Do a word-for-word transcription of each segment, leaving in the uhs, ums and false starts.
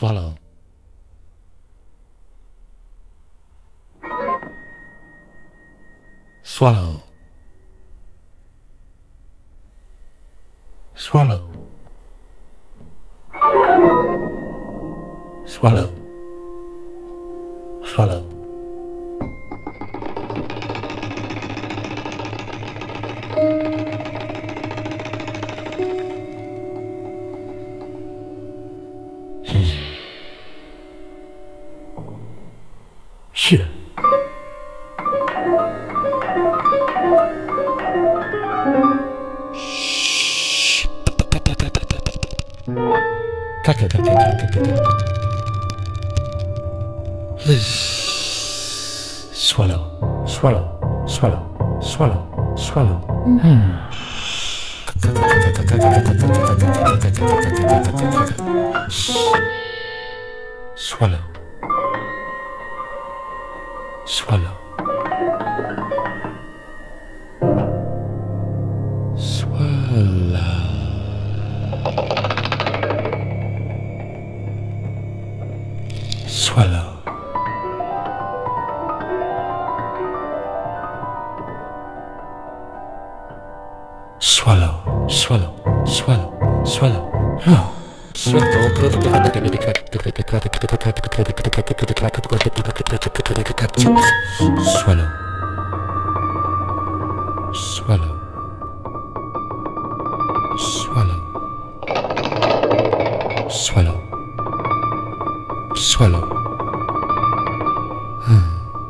Swallow. Swallow. Swallow. Swallow. Swallow. Shit. Swallow, swallow, swallow, swallow, swallow. Hmm. Swallow, swallow, swallow. Swallow. Swallow, swallow, swallow, swallow. Oh. Swallow. Swallow. Swallow. Swallow. Swallow. Swallow. Hmm.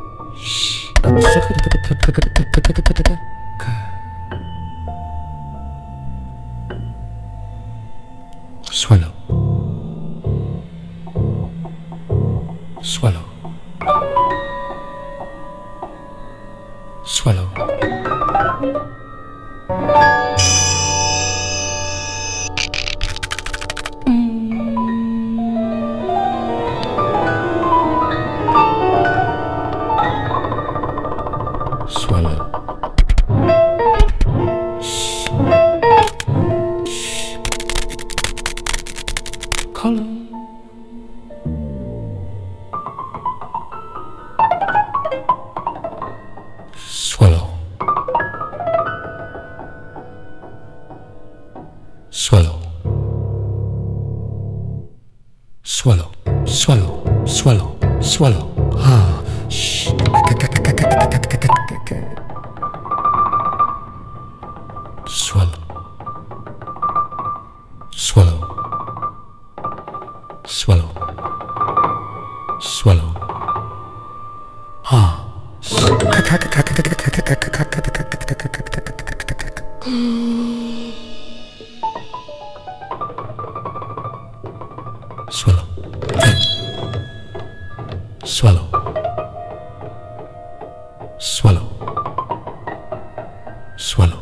Swallow. Swallow. Swallow. Swallow. Color. Swallow. Swallow. Swallow. Swallow. Swallow. Swallow. Ah. Shh. Swallow. Swallow. Swallow. Swallow. Ah. Swallow. Swallow. Swallow. Swallow.